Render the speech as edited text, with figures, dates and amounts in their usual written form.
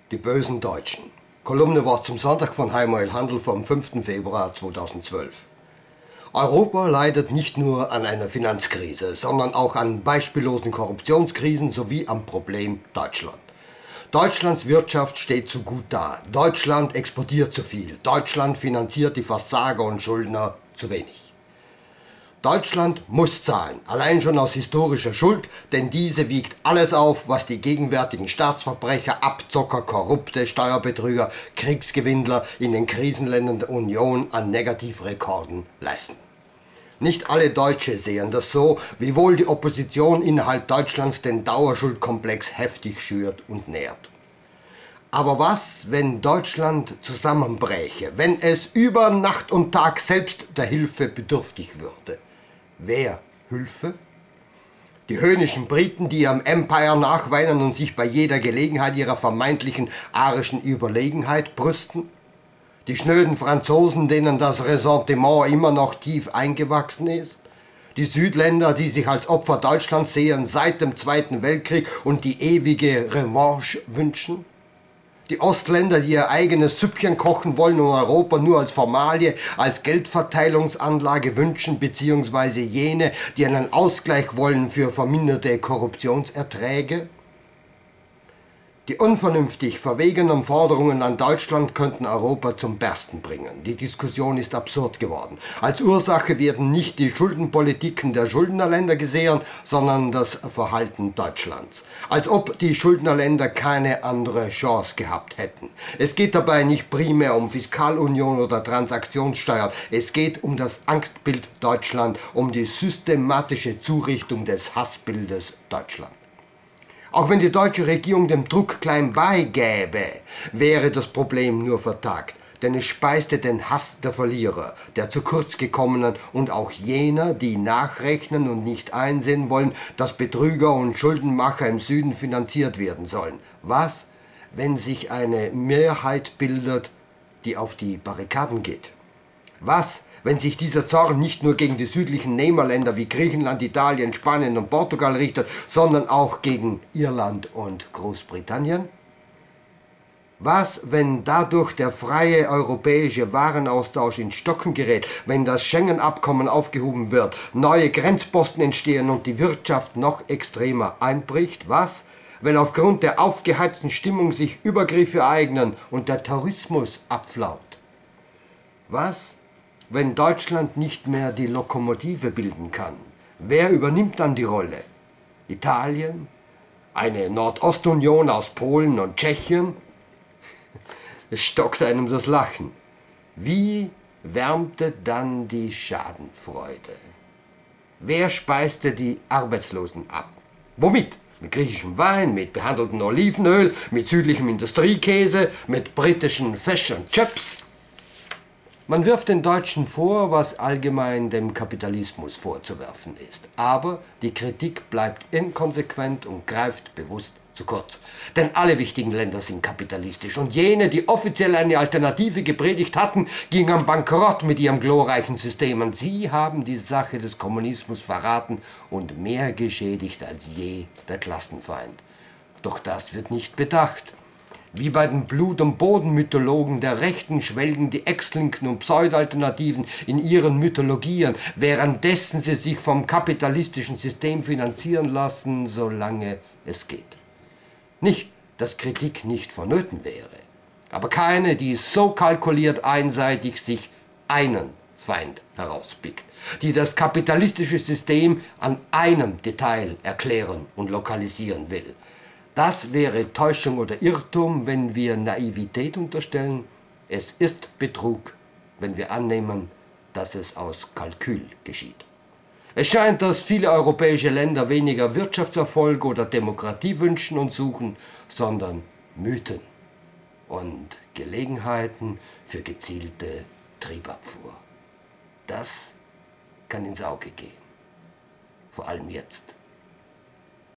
Die bösen Deutschen. Kolumne Wort zum Sonntag von Heimael Handel vom 5. Februar 2012. Europa leidet nicht nur an einer Finanzkrise, sondern auch an beispiellosen Korruptionskrisen sowie am Problem Deutschland. Deutschlands Wirtschaft steht zu gut da. Deutschland exportiert zu viel. Deutschland finanziert die Versager und Schuldner zu wenig. Deutschland muss zahlen, allein schon aus historischer Schuld, denn diese wiegt alles auf, was die gegenwärtigen Staatsverbrecher, Abzocker, Korrupte, Steuerbetrüger, Kriegsgewinnler in den Krisenländern der Union an Negativrekorden leisten. Nicht alle Deutsche sehen das so, wiewohl die Opposition innerhalb Deutschlands den Dauerschuldkomplex heftig schürt und nährt. Aber was, wenn Deutschland zusammenbräche, wenn es über Nacht und Tag selbst der Hilfe bedürftig würde? Wer Hilfe? Die höhnischen Briten, die ihrem Empire nachweinen und sich bei jeder Gelegenheit ihrer vermeintlichen arischen Überlegenheit brüsten? Die schnöden Franzosen, denen das Ressentiment immer noch tief eingewachsen ist? Die Südländer, die sich als Opfer Deutschlands sehen seit dem Zweiten Weltkrieg und die ewige Revanche wünschen? Die Ostländer, die ihr eigenes Süppchen kochen wollen und Europa nur als Formalie, als Geldverteilungsanlage wünschen, beziehungsweise jene, die einen Ausgleich wollen für verminderte Korruptionserträge? Die unvernünftig verwegenen Forderungen an Deutschland könnten Europa zum Bersten bringen. Die Diskussion ist absurd geworden. Als Ursache werden nicht die Schuldenpolitiken der Schuldnerländer gesehen, sondern das Verhalten Deutschlands. Als ob die Schuldnerländer keine andere Chance gehabt hätten. Es geht dabei nicht primär um Fiskalunion oder Transaktionssteuern. Es geht um das Angstbild Deutschland, um die systematische Zurichtung des Hassbildes Deutschland. Auch wenn die deutsche Regierung dem Druck klein beigäbe, wäre das Problem nur vertagt. Denn es speiste den Hass der Verlierer, der zu kurz gekommenen und auch jener, die nachrechnen und nicht einsehen wollen, dass Betrüger und Schuldenmacher im Süden finanziert werden sollen. Was, wenn sich eine Mehrheit bildet, die auf die Barrikaden geht? Was, wenn sich dieser Zorn nicht nur gegen die südlichen Nehmerländer wie Griechenland, Italien, Spanien und Portugal richtet, sondern auch gegen Irland und Großbritannien? Was, wenn dadurch der freie europäische Warenaustausch ins Stocken gerät, wenn das Schengen-Abkommen aufgehoben wird, neue Grenzposten entstehen und die Wirtschaft noch extremer einbricht? Was, wenn aufgrund der aufgeheizten Stimmung sich Übergriffe ereignen und der Tourismus abflaut? Was, wenn Deutschland nicht mehr die Lokomotive bilden kann? Wer übernimmt dann die Rolle? Italien? Eine Nordostunion aus Polen und Tschechien? Es stockt einem das Lachen. Wie wärmte dann die Schadenfreude? Wer speiste die Arbeitslosen ab? Womit? Mit griechischem Wein, mit behandeltem Olivenöl, mit südlichem Industriekäse, mit britischen Fish and Chips? Man wirft den Deutschen vor, was allgemein dem Kapitalismus vorzuwerfen ist. Aber die Kritik bleibt inkonsequent und greift bewusst zu kurz. Denn alle wichtigen Länder sind kapitalistisch und jene, die offiziell eine Alternative gepredigt hatten, gingen bankrott mit ihrem glorreichen System. Und sie haben die Sache des Kommunismus verraten und mehr geschädigt als je der Klassenfeind. Doch das wird nicht bedacht. Wie bei den Blut- und Bodenmythologen der Rechten schwelgen die Ex-Linken und Pseudo-Alternativen in ihren Mythologien, währenddessen sie sich vom kapitalistischen System finanzieren lassen, solange es geht. Nicht, dass Kritik nicht vonnöten wäre, aber keine, die so kalkuliert einseitig sich einen Feind herauspickt, die das kapitalistische System an einem Detail erklären und lokalisieren will. Das wäre Täuschung oder Irrtum, wenn wir Naivität unterstellen. Es ist Betrug, wenn wir annehmen, dass es aus Kalkül geschieht. Es scheint, dass viele europäische Länder weniger Wirtschaftserfolg oder Demokratie wünschen und suchen, sondern Mythen und Gelegenheiten für gezielte Triebabfuhr. Das kann ins Auge gehen. Vor allem jetzt.